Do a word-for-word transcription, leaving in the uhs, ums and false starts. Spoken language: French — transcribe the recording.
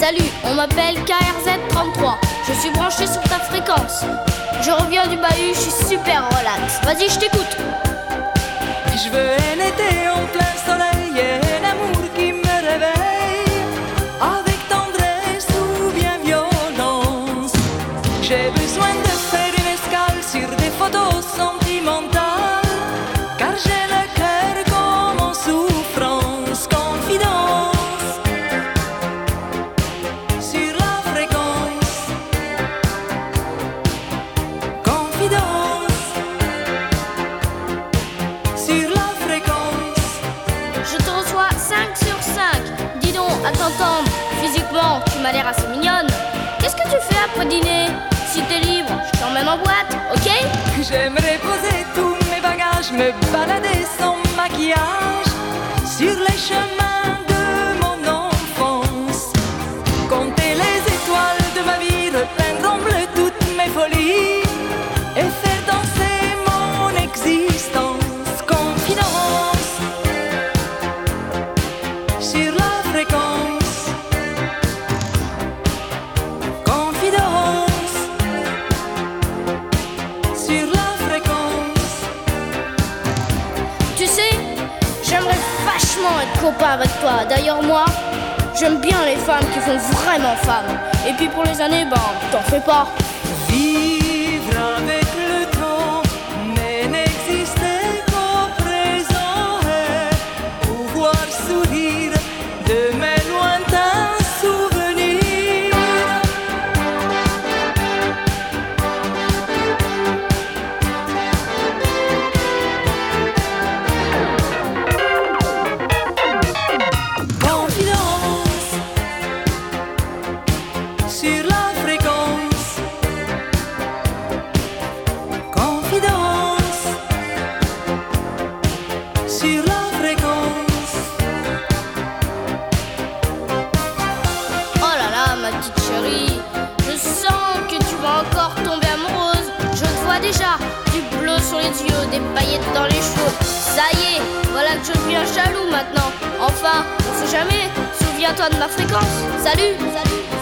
Salut, on m'appelle K R Z trente-trois. Je suis branché sur ta fréquence. Je reviens du bahut, je suis super relax. Vas-y, je t'écoute. Je veux un été en plein soleil et un amour qui me réveille avec tendresse ou bien violence. J'ai besoin de faire une escale sur des photos sentimentales, car j'ai le cœur comme en souffrance. Confidence sur la fréquence. Confidence sur la fréquence. Je te reçois cinq sur cinq. Dis donc, à t'entendre, physiquement, tu m'as l'air assez mignonne. Qu'est-ce que tu fais après dîner? Si t'es libre, je t'emmène en boîte, ok? J'aimerais poser tous mes bagages, me balader sans maquillage sur les chemins de mon enfance, compter les étoiles de ma vie, repeindre en bleu toutes mes folies et faire danser mon existence. Confidence sur la fréquence. Confidence sur la fréquence. Tu sais, j'aimerais vachement être copain avec toi. D'ailleurs, moi, j'aime bien les femmes qui font vraiment femmes. Et puis pour les années, ben, t'en fais pas. Vivre avec le temps, mais n'exister qu'au présent et pouvoir sourire de mes lointains souvenirs. Confidence sur la fréquence. Confidence sur la fréquence. Oh là là, ma petite chérie, je sens que tu vas encore tomber amoureuse. Je te vois déjà, du bleu sur les yeux, des paillettes dans les cheveux. Ça y est, voilà que je deviens jaloux maintenant. Enfin, on sait jamais, souviens-toi de ma fréquence. Salut, salut.